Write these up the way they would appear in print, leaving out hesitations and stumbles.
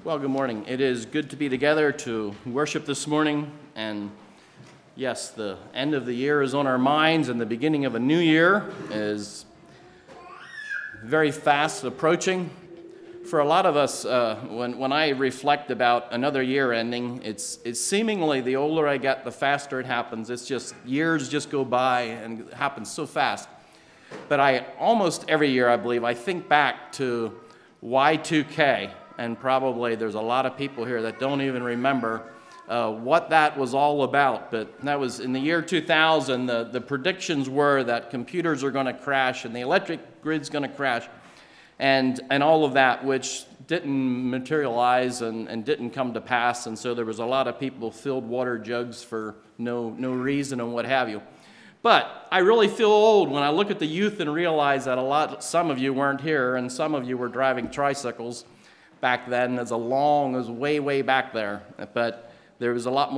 Well, good morning. It is good to be together to worship this morning. And yes, the end of the year is on our minds, and the beginning of a new year is very fast approaching. For a lot of us, when I reflect about another year ending, it's seemingly the older I get, the faster it happens. It's just years just go by and it happens so fast. But almost every year, I believe, I think back to Y2K. And probably there's a lot of people here that don't even remember what that was all about. But that was in the year 2000, the predictions were that computers are going to crash and the electric grid's going to crash and all of that, which didn't materialize and didn't come to pass. And so there was a lot of people filled water jugs for no reason and what have you. But I really feel old when I look at the youth and realize that some of you weren't here and some of you were driving tricycles back then. It was way back there. But there was a lot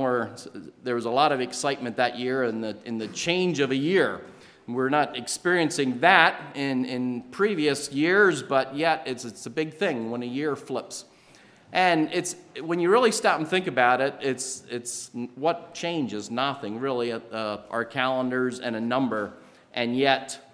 of excitement that year in the change of a year. We're not experiencing that in previous years, but yet it's a big thing when a year flips. And it's when you really stop and think about it, it's what changes? Nothing really. Our calendars and a number, and yet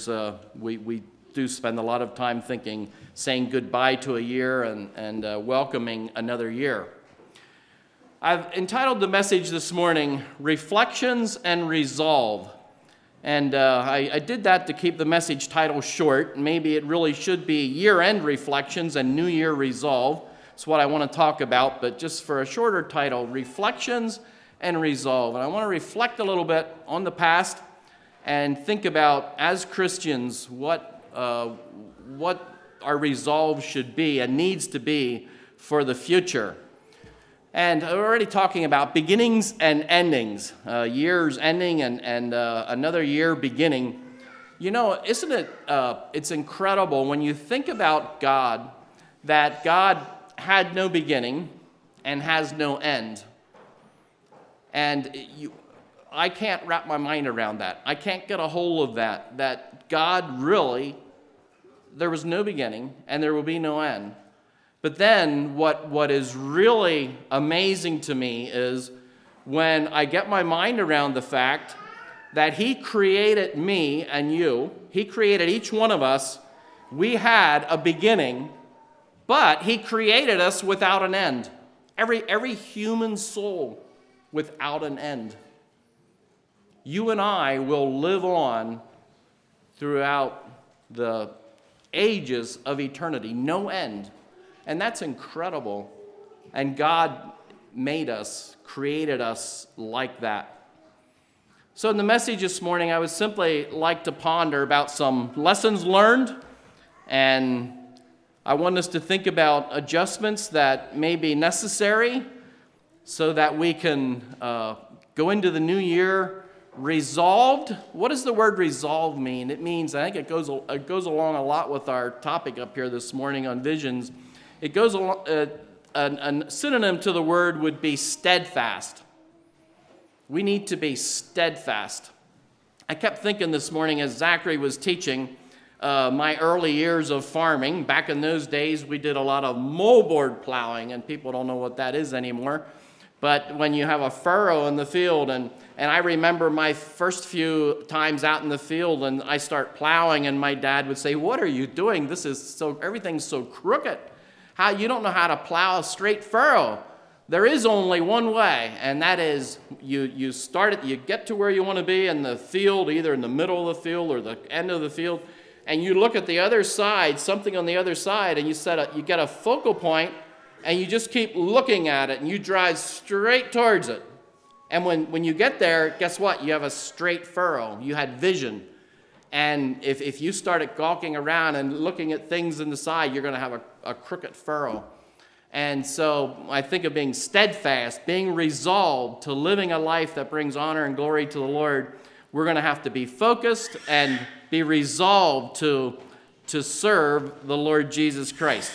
we do spend a lot of time saying goodbye to a year and welcoming another year. I've entitled the message this morning, Reflections and Resolve. And I did that to keep the message title short. Maybe it really should be Year-End Reflections and New Year Resolve. That's what I want to talk about, but just for a shorter title, Reflections and Resolve. And I want to reflect a little bit on the past and think about, as Christians, what our resolve should be and needs to be for the future. And we're already talking about beginnings and endings, years ending and another year beginning. You know, isn't it, it's incredible when you think about God, that God had no beginning and has no end. And I can't wrap my mind around that. I can't get a hold of that God really, there was no beginning and there will be no end. But then what is really amazing to me is when I get my mind around the fact that He created me and you, He created each one of us, we had a beginning, but He created us without an end. Every human soul without an end. You and I will live on throughout the ages of eternity, no end. And that's incredible. And God made us, created us like that. So in the message this morning, I would simply like to ponder about some lessons learned. And I want us to think about adjustments that may be necessary so that we can go into the new year resolved. What does the word resolve mean? It means, I think it goes along a lot with our topic up here this morning on visions. It goes along, a synonym to the word would be steadfast. We need to be steadfast. I kept thinking this morning as Zachary was teaching my early years of farming. Back in those days, we did a lot of moldboard plowing, and people don't know what that is anymore. But when you have a furrow in the field, and I remember my first few times out in the field, and I start plowing, and my dad would say, "What are you doing? Everything's so crooked. You don't know how to plow a straight furrow." There is only one way, and that is you get to where you want to be in the field, either in the middle of the field or the end of the field, and you look at the other side, something on the other side, and you get a focal point, and you just keep looking at it, and you drive straight towards it. And when you get there, guess what? You have a straight furrow. You had vision. And if you started gawking around and looking at things in the side, you're going to have a crooked furrow. And so I think of being steadfast, being resolved to living a life that brings honor and glory to the Lord. We're going to have to be focused and be resolved to serve the Lord Jesus Christ.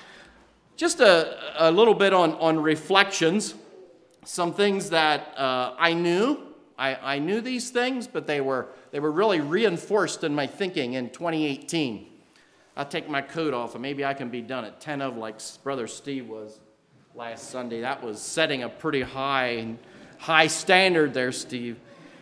Just a little bit on reflections. Some things that I knew. I knew these things, but they were really reinforced in my thinking in 2018. I'll take my coat off and maybe I can be done at 10 of like Brother Steve was last Sunday. That was setting a pretty high standard there, Steve.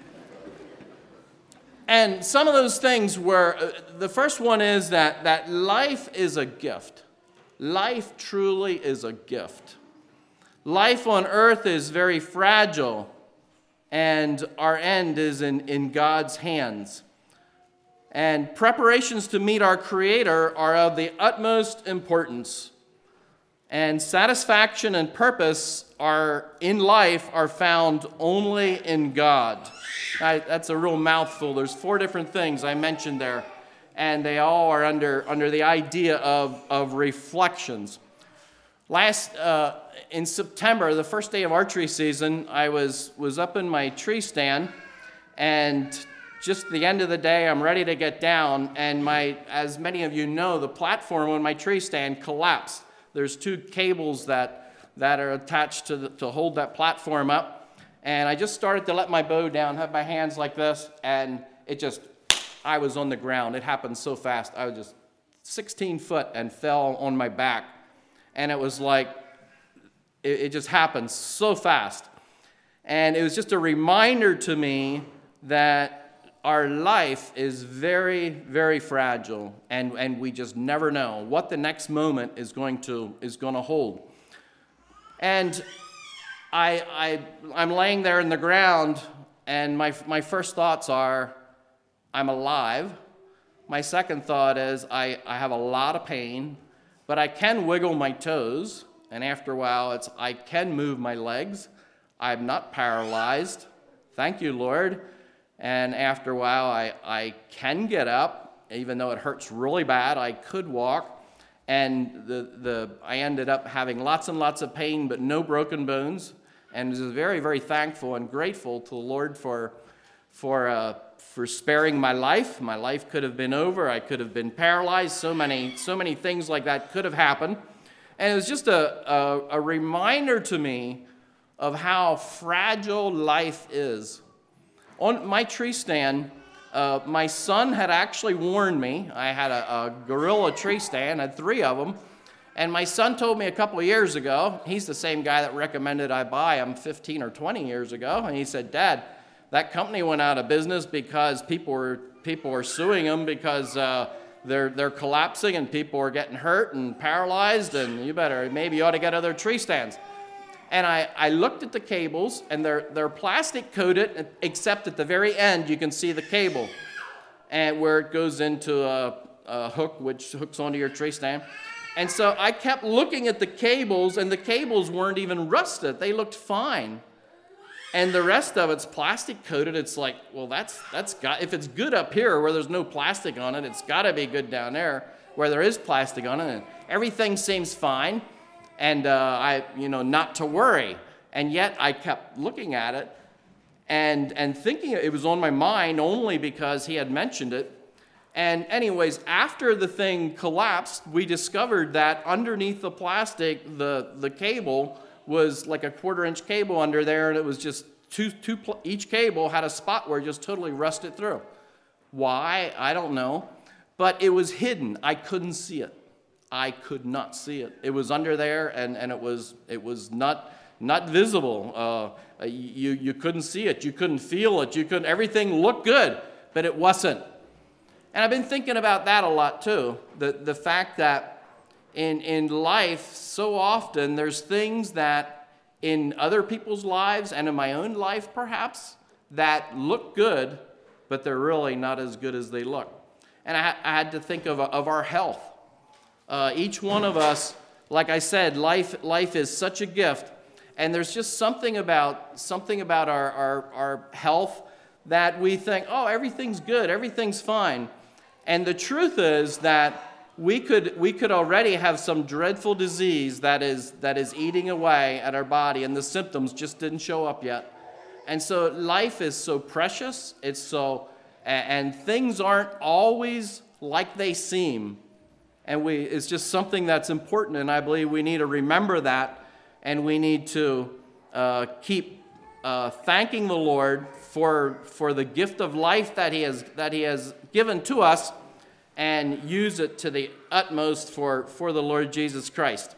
And some of those things were, the first one is that life is a gift. Life truly is a gift. Life on earth is very fragile, and our end is in God's hands. And preparations to meet our Creator are of the utmost importance. And satisfaction and purpose in life are found only in God. That's a real mouthful. There's 4 different things I mentioned there, and they all are under the idea of reflections. In September, the first day of archery season, I was up in my tree stand, and just the end of the day, I'm ready to get down, and as many of you know, the platform on my tree stand collapsed. There's 2 cables that are attached to hold that platform up. And I just started to let my bow down, have my hands like this, and I was on the ground. It happened so fast. I was just 16 foot and fell on my back. And it was like, it just happened so fast. And it was just a reminder to me that our life is very, very fragile, and we just never know what the next moment is going to hold. And I'm laying there in the ground, and my first thoughts are, I'm alive. My second thought is, I have a lot of pain, but I can wiggle my toes, and after a while, I can move my legs. I'm not paralyzed. Thank you, Lord. And after a while, I can get up, even though it hurts really bad. I could walk, and I ended up having lots and lots of pain, but no broken bones. And was very, very thankful and grateful to the Lord for sparing my life. My life could have been over. I could have been paralyzed. So many things like that could have happened. And it was just a reminder to me of how fragile life is. On my tree stand, my son had actually warned me. I had a gorilla tree stand, I had 3 of them. And my son told me a couple of years ago, he's the same guy that recommended I buy them 15 or 20 years ago. And he said, Dad, that company went out of business because people were suing them because they're collapsing and people are getting hurt and paralyzed, and maybe you ought to get other tree stands. And I looked at the cables, and they're plastic coated, except at the very end you can see the cable, and where it goes into a hook, which hooks onto your tree stand. And so I kept looking at the cables, and the cables weren't even rusted. They looked fine. And the rest of it's plastic coated. It's like, well, if it's good up here where there's no plastic on it, it's got to be good down there where there is plastic on it. And everything seems fine. And not to worry. And yet I kept looking at it and thinking it was on my mind only because he had mentioned it. And anyways, after the thing collapsed, we discovered that underneath the plastic, the cable was like a 1/4-inch cable under there, and it was just each cable had a spot where it just totally rusted through. Why? I don't know. But it was hidden. I couldn't see it. I could not see it. It was under there, and it was not visible. You couldn't see it. You couldn't feel it. Everything looked good, but it wasn't. And I've been thinking about that a lot too. The fact that in life, so often there's things that in other people's lives and in my own life perhaps that look good, but they're really not as good as they look. And I had to think of our health. Each one of us, like I said, life is such a gift, and there's just something about our health that we think, oh, everything's good, everything's fine. And the truth is that we could already have some dreadful disease that is eating away at our body, and the symptoms just didn't show up yet. And so life is so precious. And things aren't always like they seem. And it's just something that's important, and I believe we need to remember that, and we need to keep thanking the Lord for the gift of life that He has given to us, and use it to the utmost for the Lord Jesus Christ.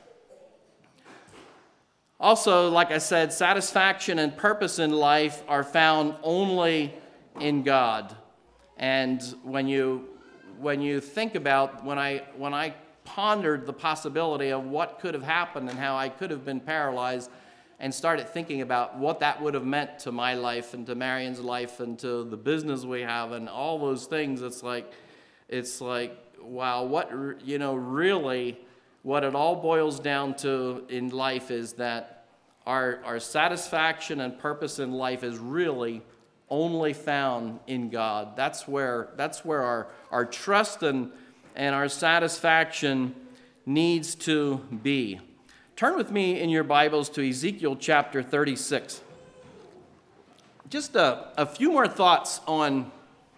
Also, like I said, satisfaction and purpose in life are found only in God. And when you think about, when I pondered the possibility of what could have happened and how I could have been paralyzed, and started thinking about what that would have meant to my life and to Marion's life and to the business we have and all those things, it's like, wow, really what it all boils down to in life is that our satisfaction and purpose in life is really only found in God. That's where our trust and our satisfaction needs to be. Turn with me in your Bibles to Ezekiel chapter 36. Just a few more thoughts on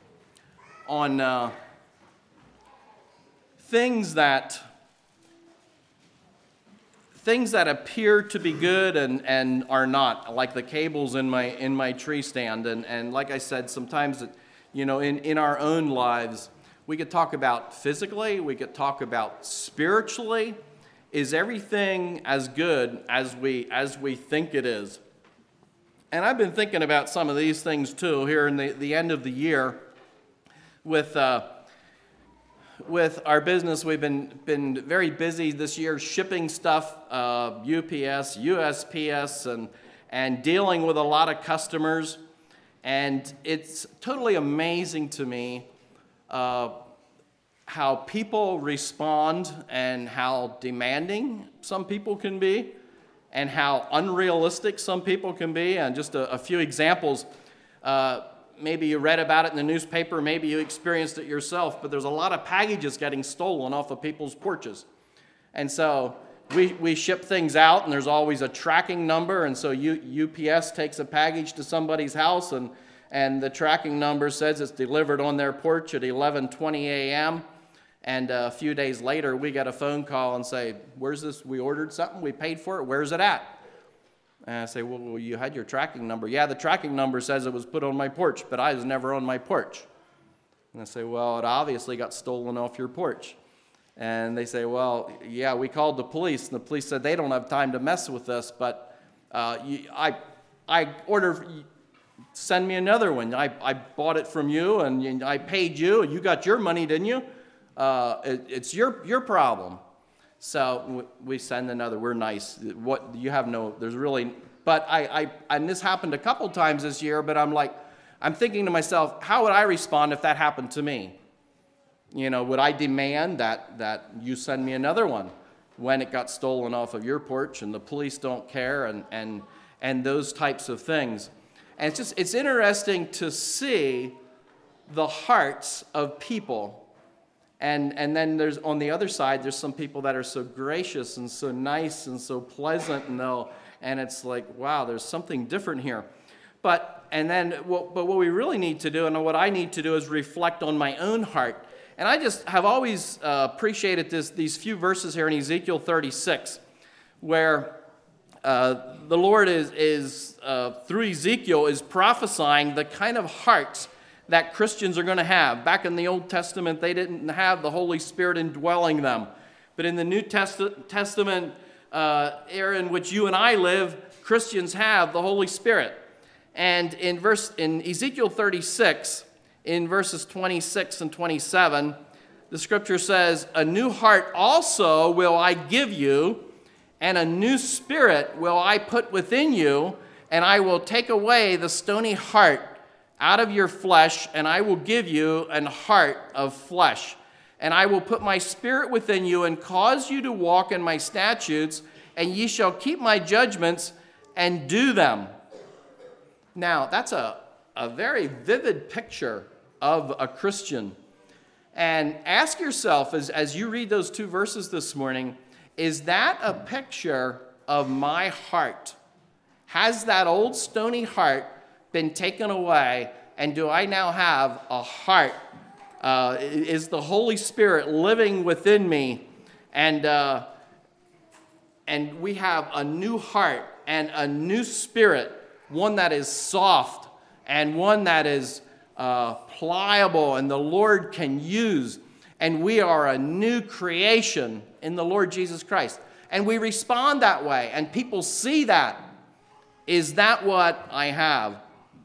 things that appear to be good and are not, like the cables in my tree stand. And like I said, sometimes in our own lives, we could talk about physically, we could talk about spiritually. Is everything as good as we think it is? And I've been thinking about some of these things too here in the end of the year. With our business, we've been very busy this year shipping stuff, UPS, USPS, and dealing with a lot of customers. And it's totally amazing to me how people respond and how demanding some people can be and how unrealistic some people can be. And just a few examples. Maybe you read about it in the newspaper, maybe you experienced it yourself, but there's a lot of packages getting stolen off of people's porches. And so we ship things out, and there's always a tracking number, and so UPS takes a package to somebody's house, and the tracking number says it's delivered on their porch at 11:20 a.m., and a few days later, we get a phone call and say, where's this? We ordered something, we paid for it, where's it at? And I say, well, you had your tracking number. Yeah, the tracking number says it was put on my porch, but I was never on my porch. And I say, well, it obviously got stolen off your porch. And they say, well, yeah, we called the police, and the police said they don't have time to mess with this, but I ordered, send me another one. I bought it from you, and I paid you, and you got your money, didn't you? It's your problem. So we send another. We're nice. What you have no. There's really. But and this happened a couple times this year. But I'm thinking to myself, how would I respond if that happened to me? Would I demand that you send me another one when it got stolen off of your porch and the police don't care and those types of things? And it's interesting to see the hearts of people. And then there's, on the other side, there's some people that are so gracious and so nice and so pleasant, and it's like, wow, there's something different here. But what we really need to do, and what I need to do, is reflect on my own heart. And I just have always appreciated these few verses here in Ezekiel 36, where the Lord is through Ezekiel is prophesying the kind of hearts that Christians are going to have. Back in the Old Testament, they didn't have the Holy Spirit indwelling them. But in the New Testament era in which you and I live, Christians have the Holy Spirit. And in Ezekiel 36, in verses 26 and 27, the scripture says, "A new heart also will I give you, and a new spirit will I put within you, and I will take away the stony heart out of your flesh, and I will give you an heart of flesh. And I will put my spirit within you and cause you to walk in my statutes, and ye shall keep my judgments and do them." Now, that's a very vivid picture of a Christian. And ask yourself, as you read those two verses this morning, is that a picture of my heart? Has that old stony heart been taken away, and do I now have a heart? Is the Holy Spirit living within me, and we have a new heart and a new spirit, one that is soft and one that is pliable, and the Lord can use, And we are a new creation in the Lord Jesus Christ. And we respond that way, and people see that. Is that what I have?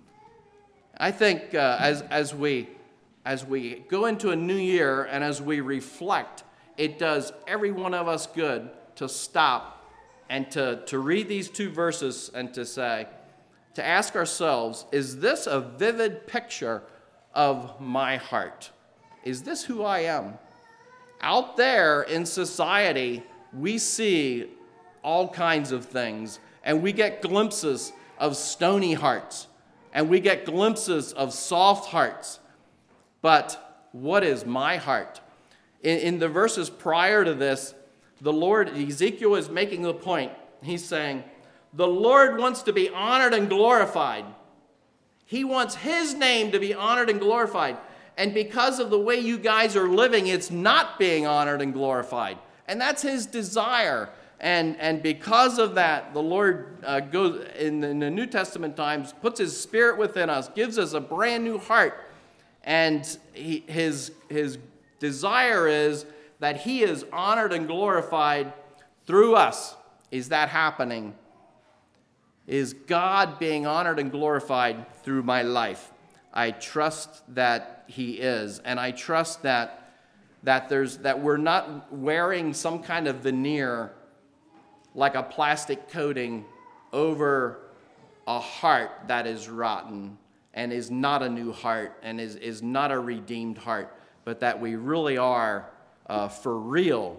I think as we go into a new year and as we reflect, it does every one of us good to stop and to read these two verses and to ask ourselves, is this a vivid picture of my heart? Is this who I am? Out there in society, we see all kinds of things, and we get glimpses of stony hearts, and we get glimpses of soft hearts. But what is my heart? In the verses prior to this, the Lord, Ezekiel is making the point. He's saying, the Lord wants to be honored and glorified. He wants his name to be honored and glorified. And because of the way you guys are living, it's not being honored and glorified. And that's his desire. And because of that, the Lord goes in the New Testament times, puts his Spirit within us, gives us a brand new heart. And his desire is that he is honored and glorified through us. Is that happening? Is God being honored and glorified through my life? I trust that he is, and I trust that we're not wearing some kind of veneer like a plastic coating over a heart that is rotten and is not a new heart and is not a redeemed heart, but that we really are for real,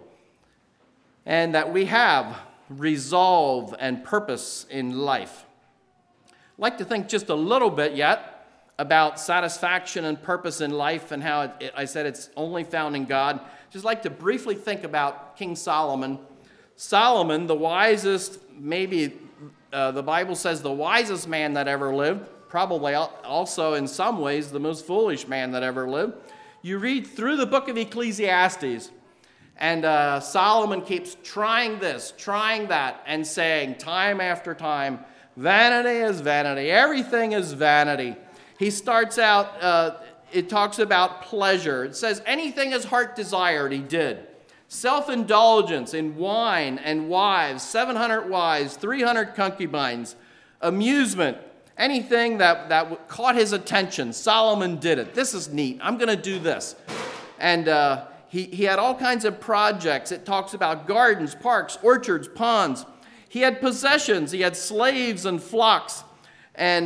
and that we have resolve and purpose in life. I'd like to think just a little bit yet about satisfaction and purpose in life and how I said it's only found in God. Just like to briefly think about King Solomon. Solomon, the wisest, maybe the Bible says the wisest man that ever lived, probably also in some ways the most foolish man that ever lived. You read through the book of Ecclesiastes, and Solomon keeps trying this, trying that, and saying time after time, vanity is vanity, everything is vanity. He starts out, it talks about pleasure. It says anything his heart desired, he did. Self-indulgence in wine and wives, 700 wives, 300 concubines, amusement, anything that caught his attention. Solomon did it. This is neat. I'm going to do this. And he had all kinds of projects. It talks about gardens, parks, orchards, ponds. He had possessions. He had slaves and flocks. And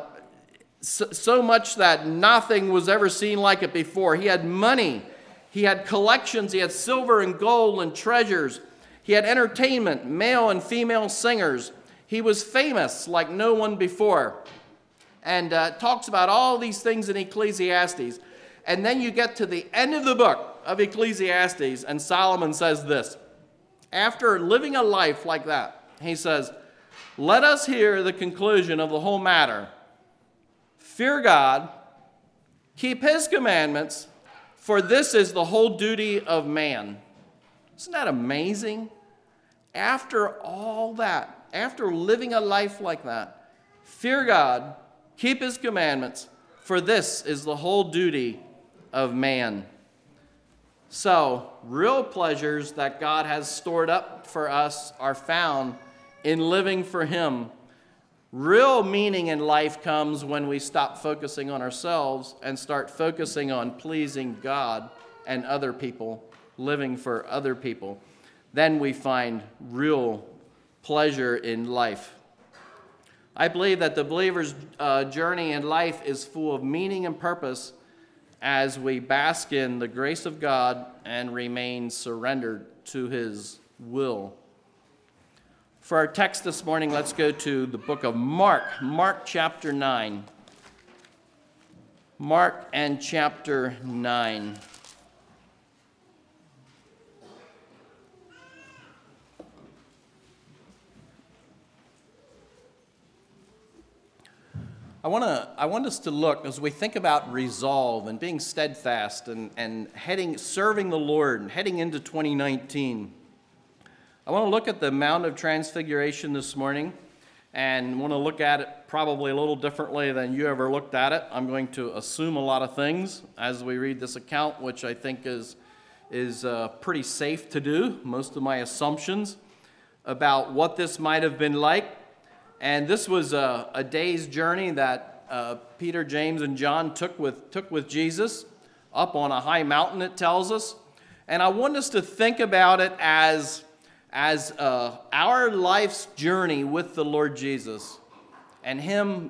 so much that nothing was ever seen like it before. He had money. He had collections. He had silver and gold and treasures. He had entertainment, male and female singers. He was famous like no one before. And talks about all these things in Ecclesiastes. And then you get to the end of the book of Ecclesiastes, and Solomon says this. After living a life like that, he says, let us hear the conclusion of the whole matter. Fear God, keep his commandments, for this is the whole duty of man. Isn't that amazing? After all that, after living a life like that, fear God, keep his commandments, for this is the whole duty of man. So, real pleasures that God has stored up for us are found in living for him. Real meaning in life comes when we stop focusing on ourselves and start focusing on pleasing God and other people, living for other people. Then we find real pleasure in life. I believe that the believer's journey in life is full of meaning and purpose as we bask in the grace of God and remain surrendered to his will. For our text this morning, let's go to the book of Mark, Mark chapter 9. Mark and chapter 9. I want us to look, as we think about resolve and being steadfast and serving the Lord and heading into 2019. I want to look at the Mount of Transfiguration this morning and want to look at it probably a little differently than you ever looked at it. I'm going to assume a lot of things as we read this account, which I think is is pretty safe to do, most of my assumptions about what this might have been like. And this was a day's journey that Peter, James, and John took with Jesus up on a high mountain, it tells us. And I want us to think about it as our life's journey with the Lord Jesus and Him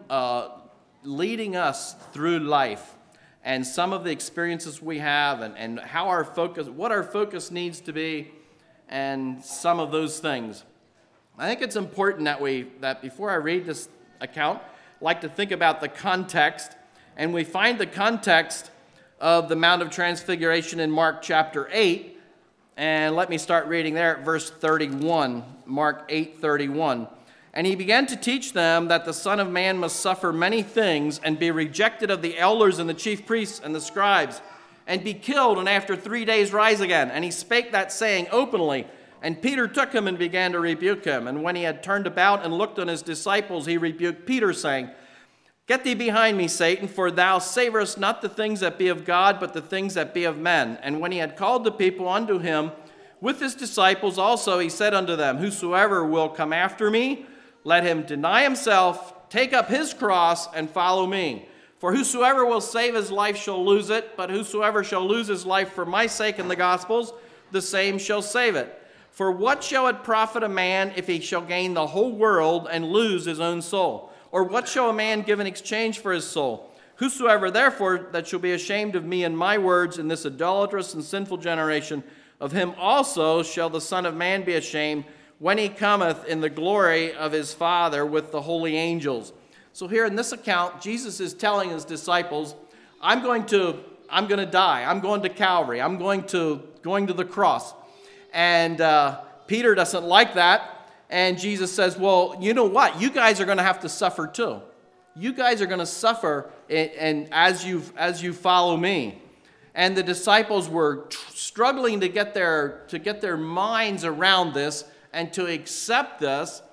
leading us through life and some of the experiences we have and how what our focus needs to be and some of those things. I think it's important that before I read this account, I like to think about the context, and we find the context of the Mount of Transfiguration in Mark chapter 8, and let me start reading there at verse 31, Mark 8:31. And he began to teach them that the Son of Man must suffer many things and be rejected of the elders and the chief priests and the scribes, and be killed, and after 3 days rise again. And he spake that saying openly. And Peter took him and began to rebuke him. And when he had turned about and looked on his disciples, he rebuked Peter, saying, Get thee behind me, Satan, for thou savorest not the things that be of God, but the things that be of men. And when he had called the people unto him with his disciples also, he said unto them, Whosoever will come after me, let him deny himself, take up his cross, and follow me. For whosoever will save his life shall lose it, but whosoever shall lose his life for my sake and the gospel's, the same shall save it. For what shall it profit a man if he shall gain the whole world and lose his own soul? Or what shall a man give in exchange for his soul? Whosoever therefore that shall be ashamed of me and my words in this idolatrous and sinful generation, of him also shall the Son of Man be ashamed, when he cometh in the glory of his Father with the holy angels. So here in this account, Jesus is telling his disciples, I'm going to die. I'm going to Calvary. I'm going to the cross. And Peter doesn't like that. And Jesus says, well, you know what? You guys are going to have to suffer too. You guys are going to suffer and as you follow me. And the disciples were struggling to get their minds around this and to accept this,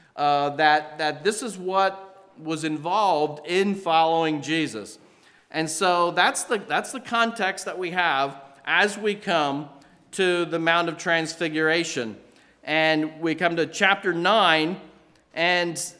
that this is what was involved in following Jesus. And so that's the context that we have as we come to the Mount of Transfiguration. And we come to chapter 9, and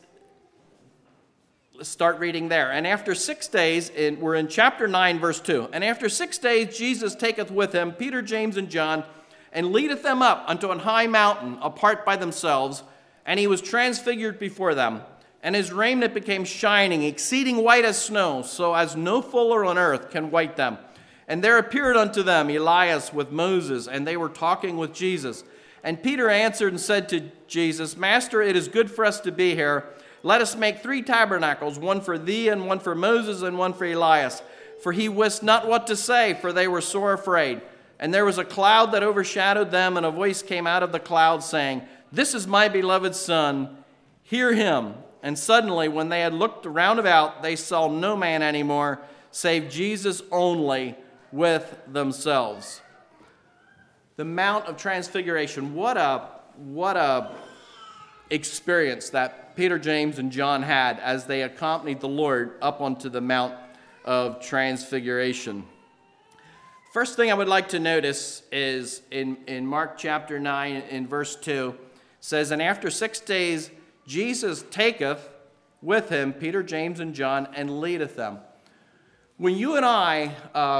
let's start reading there. And after 6 days, we're in chapter 9, verse 2. And after 6 days, Jesus taketh with him Peter, James, and John, and leadeth them up unto an high mountain apart by themselves, and he was transfigured before them. And his raiment became shining, exceeding white as snow, so as no fuller on earth can white them. And there appeared unto them Elias with Moses, and they were talking with Jesus. And Peter answered and said to Jesus, Master, it is good for us to be here. Let us make 3 tabernacles, one for thee, and one for Moses, and one for Elias. For he wist not what to say, for they were sore afraid. And there was a cloud that overshadowed them, and a voice came out of the cloud, saying, This is my beloved Son, hear him. And suddenly, when they had looked round about, they saw no man anymore, save Jesus only with themselves. The Mount of Transfiguration, what a experience that Peter, James, and John had as they accompanied the Lord up onto the Mount of Transfiguration. First thing I would like to notice is in Mark chapter 9, in verse 2, says, And after 6 days Jesus taketh with him Peter, James, and John, and leadeth them. When you and I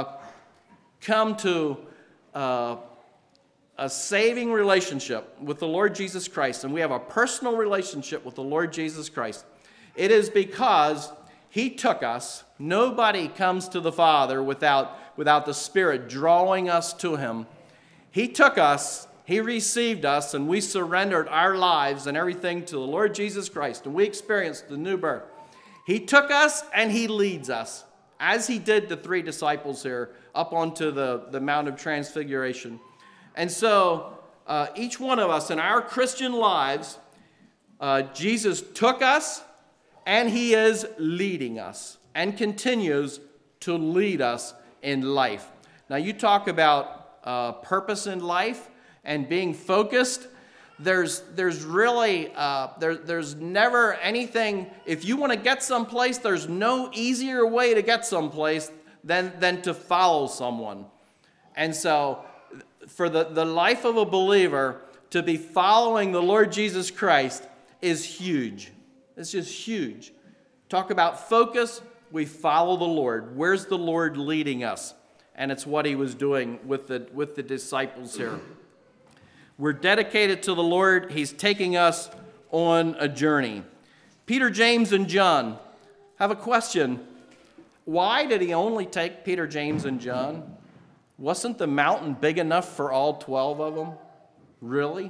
come to a saving relationship with the Lord Jesus Christ, and we have a personal relationship with the Lord Jesus Christ, it is because he took us. Nobody comes to the Father without the Spirit drawing us to him. He took us, he received us, and we surrendered our lives and everything to the Lord Jesus Christ, and we experienced the new birth. He took us and he leads us, as he did the 3 disciples here up onto the Mount of Transfiguration. And so each one of us in our Christian lives, Jesus took us, and he is leading us and continues to lead us in life. Now, you talk about purpose in life and being focused. There's really there's never anything. If you want to get someplace, there's no easier way to get someplace than to follow someone. And so for the life of a believer to be following the Lord Jesus Christ is huge. It's just huge. Talk about focus, we follow the Lord. Where's the Lord leading us? And it's what he was doing with the disciples here. We're dedicated to the Lord. He's taking us on a journey. Peter, James, and John have a question. Why did he only take Peter, James, and John? Wasn't the mountain big enough for all 12 of them? Really?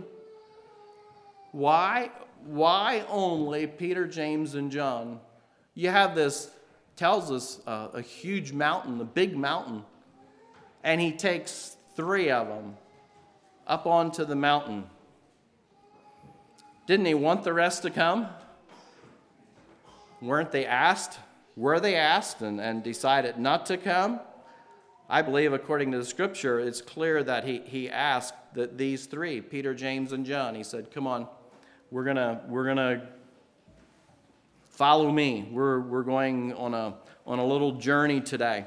Why only Peter, James, and John? You have this, tells us a huge mountain, a big mountain, and he takes 3 of them up onto the mountain. Didn't he want the rest to come? Weren't they asked? Were they asked and decided not to come? I believe, according to the scripture, it's clear that he asked that these 3, Peter, James, and John, he said, come on, we're gonna follow me. We're going on a little journey today.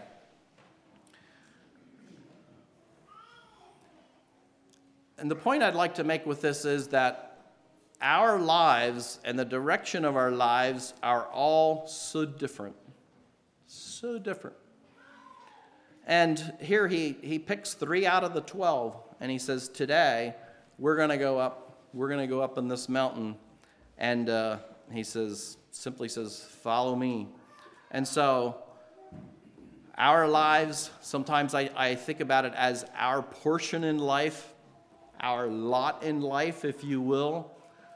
And the point I'd like to make with this is that our lives and the direction of our lives are all so different. So different. And here he picks 3 out of the 12, and he says, today we're going to go up. We're going to go up on this mountain. And he simply says, follow me. And so our lives, sometimes I think about it as our portion in life, our lot in life, if you will.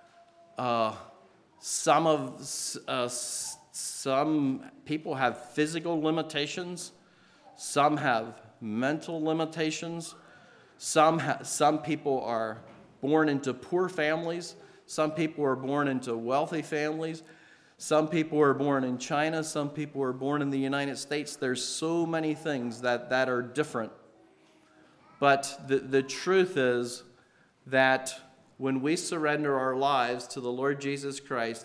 Some people have physical limitations. Some have mental limitations. Some people are born into poor families. Some people are born into wealthy families. Some people are born in China. Some people are born in the United States. There's so many things that are different. But the truth is that when we surrender our lives to the Lord Jesus Christ,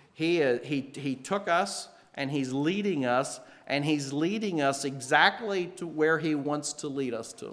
He took us and He's leading us, and He's leading us exactly to where He wants to lead us to.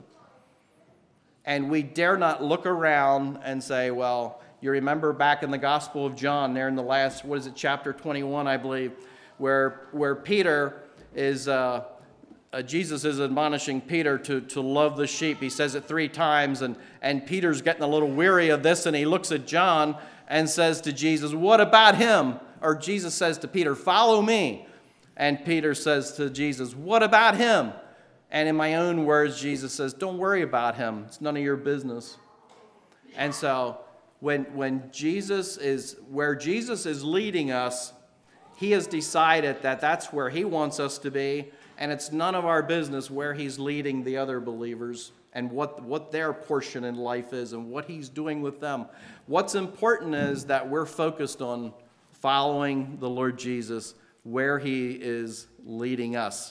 And we dare not look around and say, well, you remember back in the Gospel of John, there in the last, chapter 21, I believe, where Peter is, Jesus is admonishing Peter to love the sheep. He says it 3 times, and Peter's getting a little weary of this, and he looks at John and says to Jesus, what about him? Or Jesus says to Peter, follow me. And Peter says to Jesus, what about him? And in my own words, Jesus says, don't worry about him. It's none of your business. And so when Jesus is, where Jesus is leading us, He has decided that that's where He wants us to be, and it's none of our business where He's leading the other believers and what their portion in life is and what He's doing with them. What's important is that we're focused on following the Lord Jesus where He is leading us.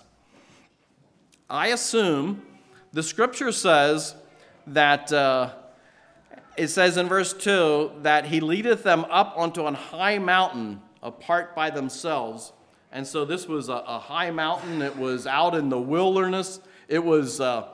I assume the scripture says that it says in verse 2 that He leadeth them up onto an high mountain apart by themselves. And so this was a high mountain. It was out in the wilderness. It was a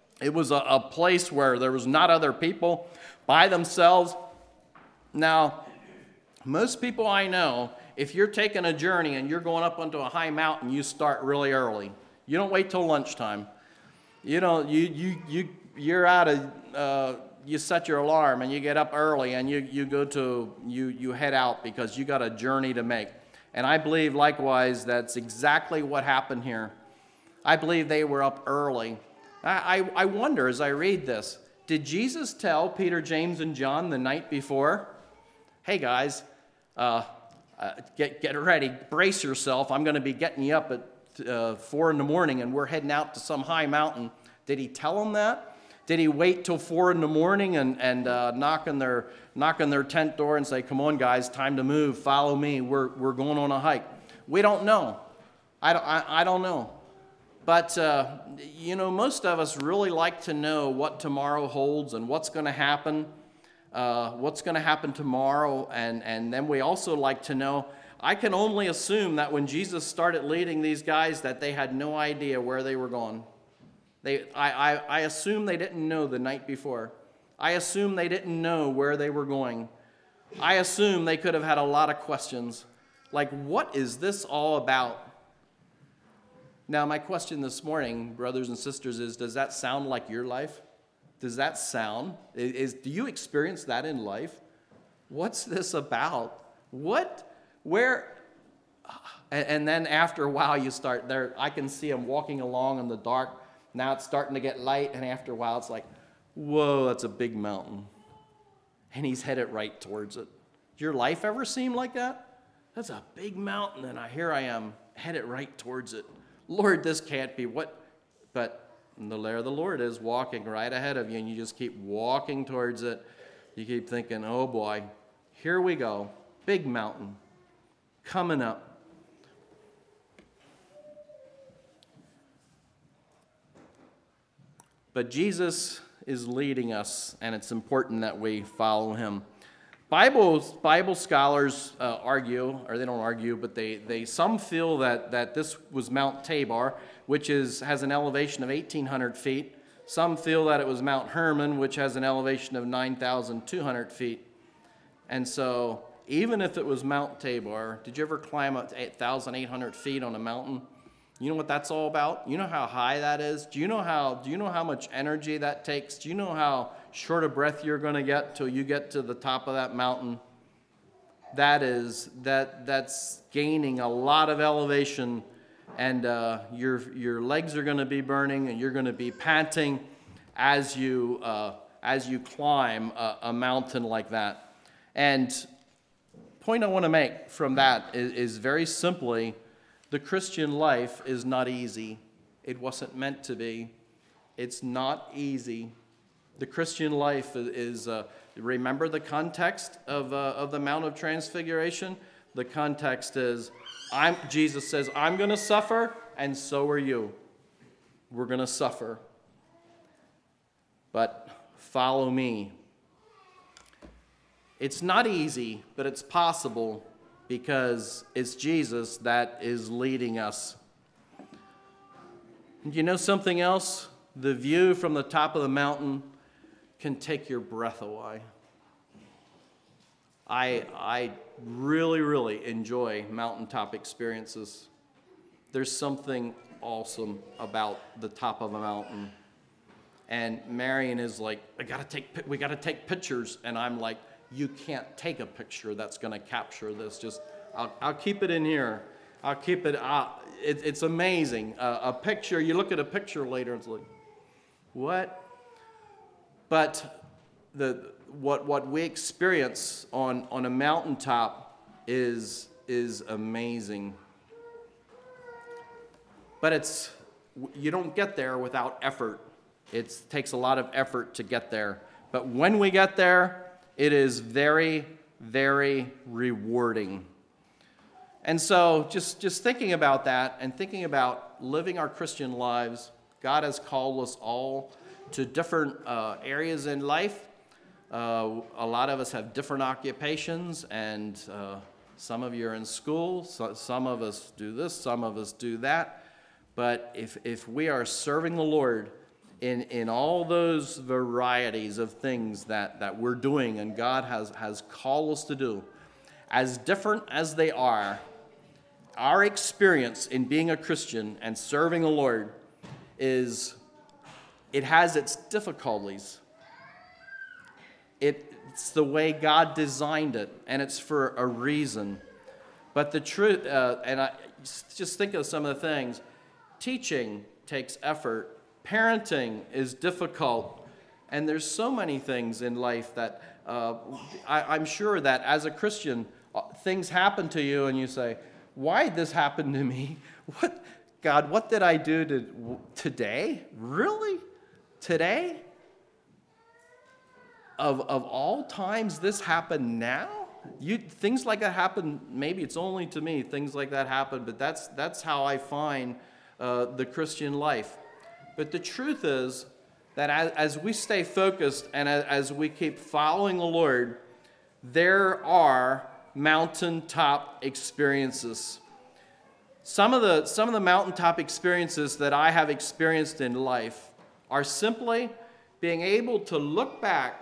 place where there was not other people, by themselves. Now, most people I know, if you're taking a journey and you're going up onto a high mountain, you start really early. You don't wait till lunchtime. You don't. You're out of. You set your alarm and you get up early and you head out because you got a journey to make. And I believe likewise that's exactly what happened here. I believe they were up early. I wonder as I read this, did Jesus tell Peter, James, and John the night before, hey guys, get ready, brace yourself. I'm going to be getting you up at 4 a.m. and we're heading out to some high mountain. Did He tell them that? Did He wait till 4 a.m. and knock on their tent door and say, come on guys, time to move, follow me, we're going on a hike? We don't know. I don't know. But, most of us really like to know what tomorrow holds and what's going to happen, tomorrow. And then we also like to know, I can only assume that when Jesus started leading these guys that they had no idea where they were going. I assume they didn't know the night before. I assume they didn't know where they were going. I assume they could have had a lot of questions, like, what is this all about? Now, my question this morning, brothers and sisters, is, does that sound like your life? Does that sound? Do you experience that in life? What's this about? What? Where? And then after a while, you start there. I can see him walking along in the dark. Now it's starting to get light, and after a while, it's like, whoa, that's a big mountain. And he's headed right towards it. Does your life ever seem like that? That's a big mountain, and here I am, headed right towards it. Lord, this can't be what? But there the Lord is walking right ahead of you, and you just keep walking towards it. You keep thinking, oh boy, here we go. Big mountain coming up. But Jesus is leading us, and it's important that we follow him. Bible scholars argue, or they don't argue, but they some feel that this was Mount Tabor, which has an elevation of 1,800 feet. Some feel that it was Mount Hermon, which has an elevation of 9,200 feet. And so, even if it was Mount Tabor, did you ever climb up to 8,800 feet on a mountain? You know what that's all about? You know how high that is? Do you know how much energy that takes? Do you know how short a breath you're going to get till you get to the top of that mountain? That's gaining a lot of elevation, and your legs are going to be burning, and you're going to be panting as you climb a mountain like that. And point I want to make from that is very simply, the Christian life is not easy. It wasn't meant to be. It's not easy. The Christian life is remember the context of the Mount of Transfiguration? The context is, Jesus says, I'm going to suffer, and so are you. We're going to suffer. But follow me. It's not easy, but it's possible, because it's Jesus that is leading us. And you know something else? The view from the top of the mountain can take your breath away. I really, really enjoy mountaintop experiences. There's something awesome about the top of a mountain. And Marion is like, we got to take pictures. And I'm like, you can't take a picture that's going to capture this. Just, I'll keep it in here. I'll keep it. It's amazing. A picture. You look at a picture later, it's like, what? But what we experience on a mountaintop is amazing. But you don't get there without effort. It takes a lot of effort to get there. But when we get there, it is very, very rewarding. And so just thinking about that and thinking about living our Christian lives, God has called us all to different areas in life. A lot of us have different occupations, and some of you are in school. Some of us do this, some of us do that. But if we are serving the Lord in all those varieties of things that we're doing and God has called us to do, as different as they are, our experience in being a Christian and serving the Lord it has its difficulties. It's the way God designed it, and it's for a reason. But the truth, and I just think of some of the things. Teaching takes effort. Parenting is difficult. And there's so many things in life that I'm sure that as a Christian, things happen to you and you say, why did this happen to me? God, what did I do today? Really? Today? Of all times, this happened now? Things like that happen, maybe it's only to me, things like that happen, but that's how I find the Christian life. But the truth is that as we stay focused and as we keep following the Lord, there are mountaintop experiences. Some of the mountaintop experiences that I have experienced in life are simply being able to look back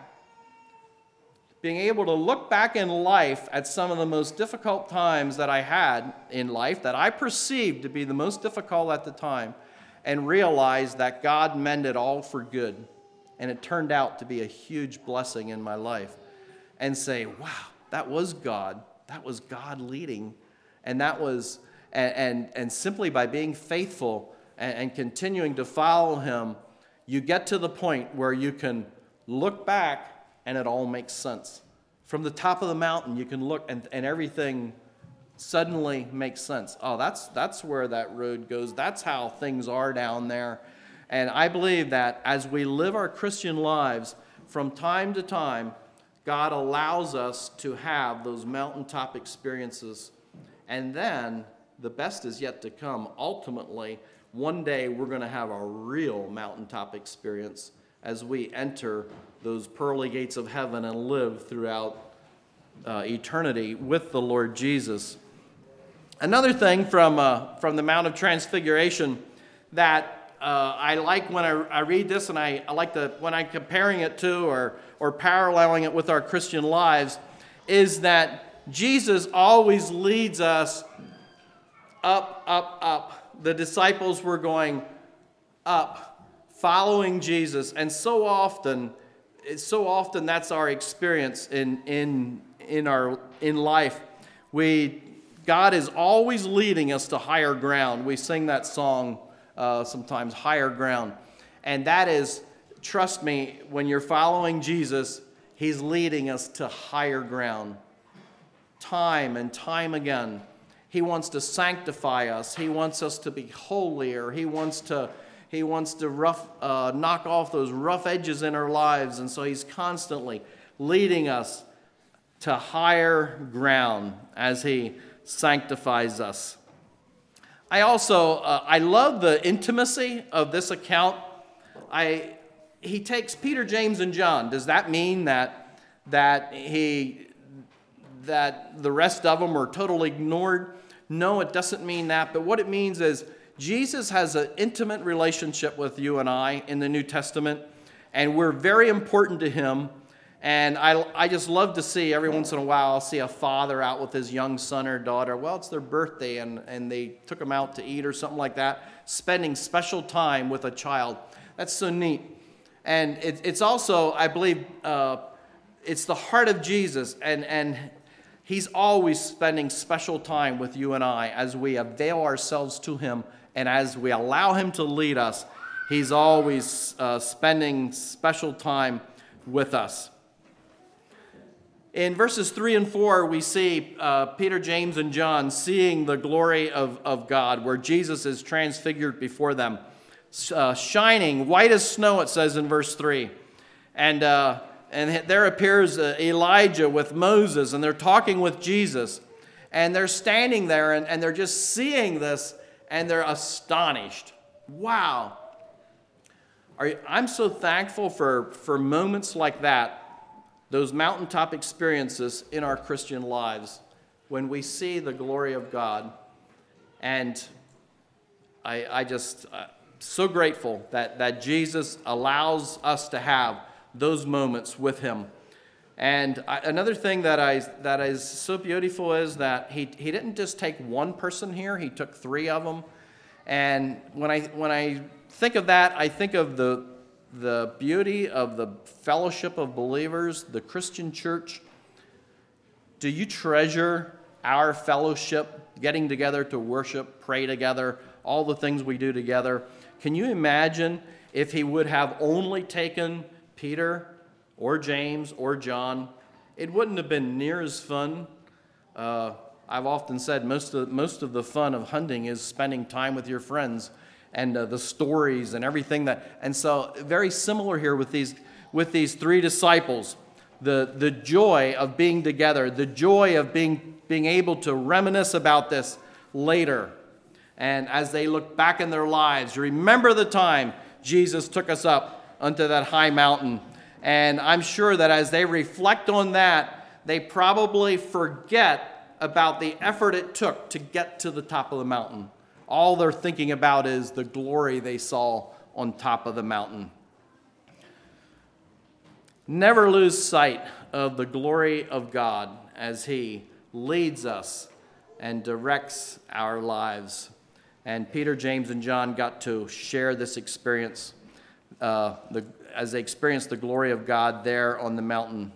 in life at some of the most difficult times that I had in life, that I perceived to be the most difficult at the time, and realize that God meant it all for good. And it turned out to be a huge blessing in my life. And say, wow, that was God. That was God leading. And that was, and simply by being faithful and continuing to follow him, you get to the point where you can look back and it all makes sense. From the top of the mountain, you can look and everything suddenly makes sense. Oh, that's where that road goes. That's how things are down there. And I believe that as we live our Christian lives, from time to time, God allows us to have those mountaintop experiences. And then the best is yet to come. Ultimately, one day we're going to have a real mountaintop experience as we enter those pearly gates of heaven and live throughout eternity with the Lord Jesus. Another thing from the Mount of Transfiguration that I like when I read this, and I like when I'm comparing it to or paralleling it with our Christian lives, is that Jesus always leads us up, up, up. The disciples were going up, following Jesus, and so often that's our experience in life. God is always leading us to higher ground. We sing that song sometimes, Higher Ground. And that is, trust me, when you're following Jesus, he's leading us to higher ground. Time and time again. He wants to sanctify us. He wants us to be holier. He wants to knock off those rough edges in our lives. And so he's constantly leading us to higher ground as he sanctifies us. I also, I love the intimacy of this account. He takes Peter, James, and John. Does that mean that the rest of them were totally ignored? No, it doesn't mean that. But what it means is Jesus has an intimate relationship with you and I in the New Testament, and we're very important to him. And I just love to see, every once in a while, I'll see a father out with his young son or daughter. Well, it's their birthday, and they took them out to eat or something like that, spending special time with a child. That's so neat. And it's also, I believe, it's the heart of Jesus, and he's always spending special time with you and I as we avail ourselves to him, and as we allow him to lead us, he's always spending special time with us. In verses 3 and 4, we see Peter, James, and John seeing the glory of God, where Jesus is transfigured before them, shining white as snow, it says in verse 3. And there appears Elijah with Moses, and they're talking with Jesus. And they're standing there, and they're just seeing this, and they're astonished. Wow. I'm so thankful for moments like that, those mountaintop experiences in our Christian lives, when we see the glory of God. And I just so grateful that Jesus allows us to have those moments with him. And another thing that is so beautiful is that he didn't just take one person here, he took 3 of them. And when I think of that, I think of the beauty of the fellowship of believers, the Christian church. Do you treasure our fellowship, getting together to worship, pray together, all the things we do together? Can you imagine if he would have only taken Peter or James or John? It wouldn't have been near as fun. I've often said most of the fun of hunting is spending time with your friends and the stories and everything and so very similar here with these 3 disciples, the joy of being together, the joy of being able to reminisce about this later, and as they look back in their lives, remember the time Jesus took us up unto that high mountain. And I'm sure that as they reflect on that, they probably forget about the effort it took to get to the top of the mountain. All they're thinking about is the glory they saw on top of the mountain. Never lose sight of the glory of God as He leads us and directs our lives. And Peter, James, and John got to share this experience as they experienced the glory of God there on the mountain.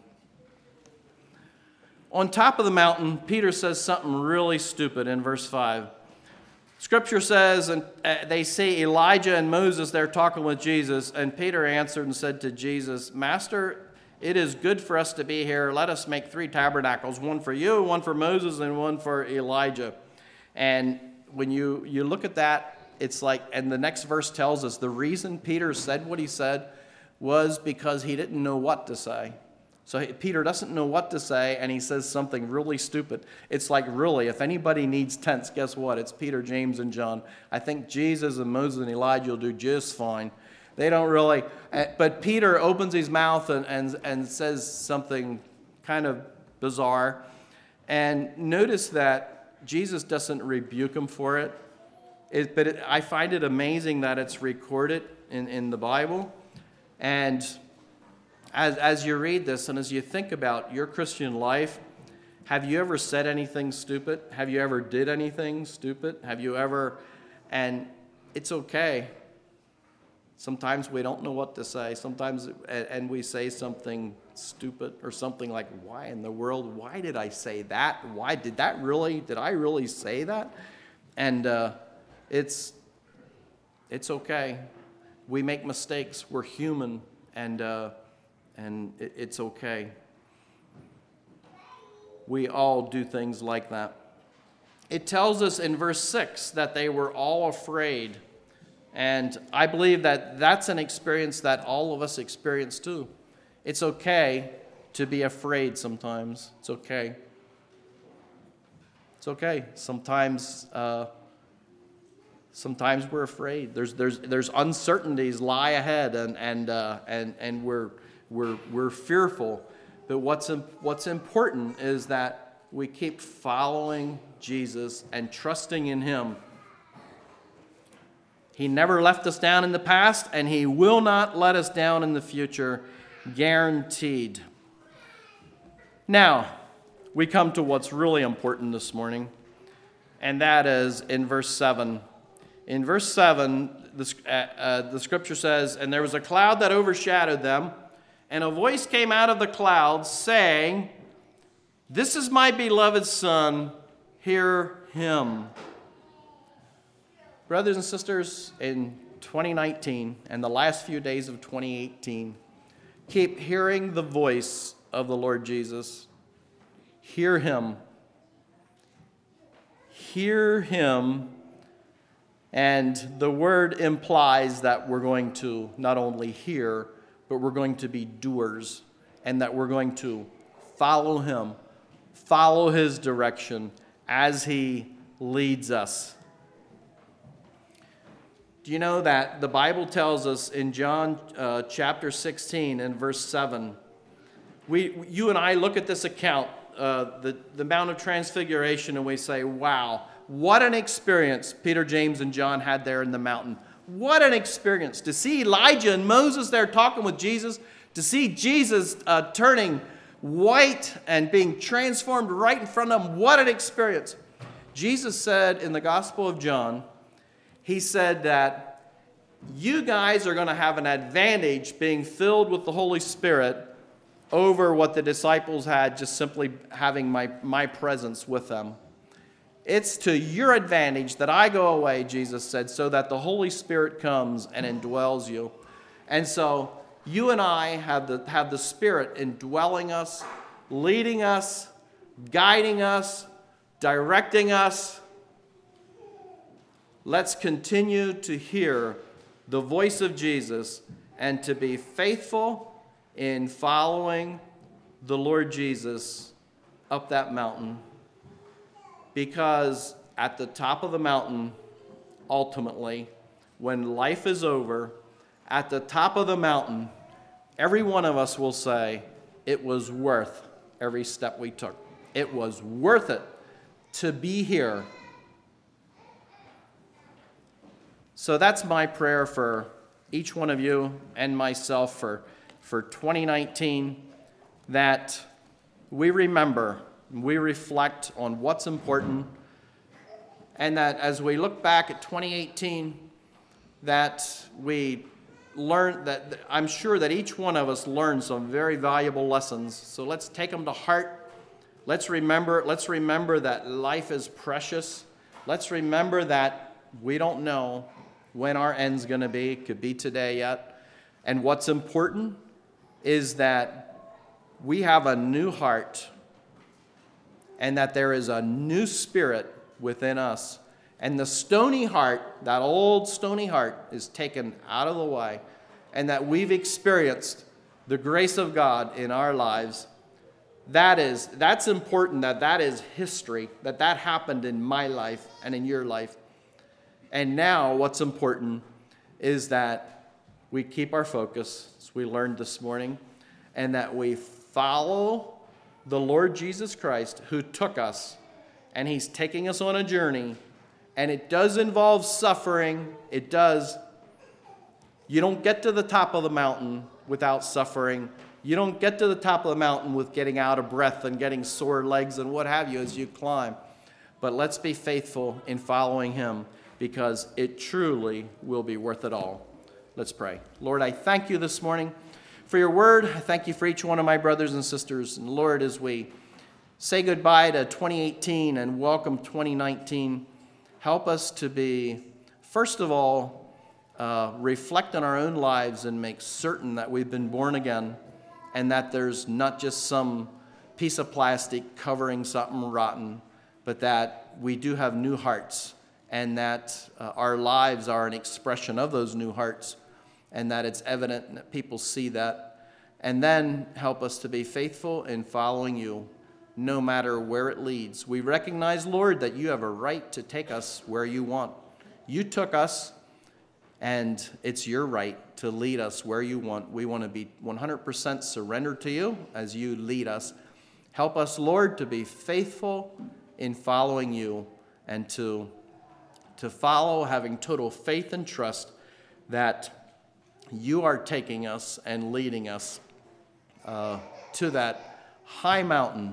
On top of the mountain, Peter says something really stupid in verse 5. Scripture says, and they see Elijah and Moses there talking with Jesus, and Peter answered and said to Jesus, Master, it is good for us to be here. Let us make 3 tabernacles, one for you, one for Moses, and one for Elijah. And when you look at that, it's like, and the next verse tells us the reason Peter said what he said was because he didn't know what to say. So Peter doesn't know what to say, and he says something really stupid. It's like, really, if anybody needs tents, guess what? It's Peter, James, and John. I think Jesus and Moses and Elijah will do just fine. They don't really, but Peter opens his mouth and says something kind of bizarre. And notice that Jesus doesn't rebuke him for it. I find it amazing that it's recorded in the Bible. And as you read this and as you think about your Christian life, have you ever said anything stupid? Have you ever did anything stupid? Have you ever, and it's okay. Sometimes we don't know what to say. Sometimes, and we say something stupid or something like, why in the world, why did I say that? Why did I really say that? And it's okay. We make mistakes. We're human, and it's okay. We all do things like that. It tells us in verse 6 that they were all afraid. And I believe that that's an experience that all of us experience too. It's okay to be afraid sometimes. It's okay. It's okay. Sometimes we're afraid. There's uncertainties lie ahead, and we're fearful. But what's important is that we keep following Jesus and trusting in Him. He never left us down in the past, and He will not let us down in the future, guaranteed. Now, we come to what's really important this morning, and that is in verse 7. In verse 7, the Scripture says, And there was a cloud that overshadowed them, and a voice came out of the cloud saying, This is my beloved Son, hear Him. Brothers and sisters, in 2019 and the last few days of 2018, keep hearing the voice of the Lord Jesus. Hear Him. Hear Him. And the word implies that we're going to not only hear, but we're going to be doers, and that we're going to follow Him, follow His direction as He leads us. Do you know that the Bible tells us in John chapter 16 and verse 7, you and I look at this account, the Mount of Transfiguration, and we say, wow, what an experience Peter, James, and John had there in the mountain. What an experience to see Elijah and Moses there talking with Jesus, to see Jesus turning white and being transformed right in front of them. What an experience. Jesus said in the Gospel of John, He said that you guys are going to have an advantage being filled with the Holy Spirit over what the disciples had just simply having my presence with them. It's to your advantage that I go away, Jesus said, so that the Holy Spirit comes and indwells you. And so you and I have the Spirit indwelling us, leading us, guiding us, directing us. Let's continue to hear the voice of Jesus and to be faithful in following the Lord Jesus up that mountain. Because at the top of the mountain, ultimately, when life is over, at the top of the mountain, every one of us will say, it was worth every step we took. It was worth it to be here. So that's my prayer for each one of you and myself for for 2019 that we remember, we reflect on what's important, and that as we look back at 2018, that we learn, that I'm sure that each one of us learned some very valuable lessons. So let's take them to heart. Let's remember that life is precious. Let's remember that we don't know when our end's going to be. It could be today yet. And what's important is that we have a new heart and that there is a new spirit within us. And the stony heart, that old stony heart, is taken out of the way, and that we've experienced the grace of God in our lives. That's important, that is history, that happened in my life and in your life. And now what's important is that we keep our focus, as we learned this morning, and that we follow the Lord Jesus Christ, who took us, and he's taking us on a journey. And it does involve suffering. It does. You don't get to the top of the mountain without suffering. You don't get to the top of the mountain with getting out of breath and getting sore legs and what have you as you climb. But let's be faithful in following him, because it truly will be worth it all. Let's pray. Lord, I thank you this morning for your word. I thank you for each one of my brothers and sisters. And Lord, as we say goodbye to 2018 and welcome 2019, help us to be, first of all, reflect on our own lives and make certain that we've been born again, and that there's not just some piece of plastic covering something rotten, but that we do have new hearts, and that our lives are an expression of those new hearts, and that it's evident and that people see that. And then help us to be faithful in following you, no matter where it leads. We recognize, Lord, that you have a right to take us where you want. You took us, and it's your right to lead us where you want. We want to be 100% surrendered to you as you lead us. Help us, Lord, to be faithful in following you, and to follow having total faith and trust that you are taking us and leading us to that high mountain,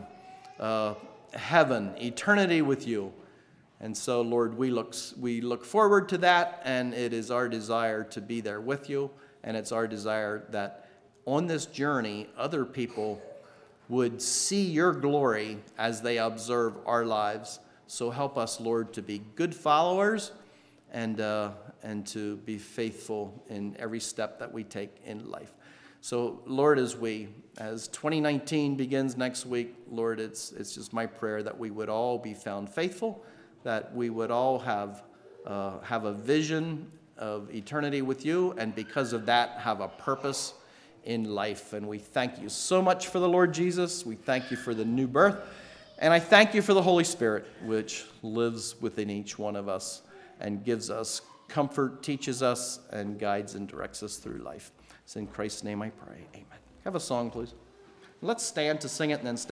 heaven, eternity with you. And so, Lord, we look forward to that, and it is our desire to be there with you, and it's our desire that on this journey, other people would see your glory as they observe our lives. So help us, Lord, to be good followers and to be faithful in every step that we take in life. So, Lord, as 2019 begins next week, Lord, it's just my prayer that we would all be found faithful, that we would all have a vision of eternity with you, and because of that, have a purpose in life. And we thank you so much for the Lord Jesus. We thank you for the new birth. And I thank you for the Holy Spirit, which lives within each one of us and gives us comfort, teaches us, and guides and directs us through life. It's in Christ's name I pray. Amen. Have a song, please. Let's stand to sing it and then stand.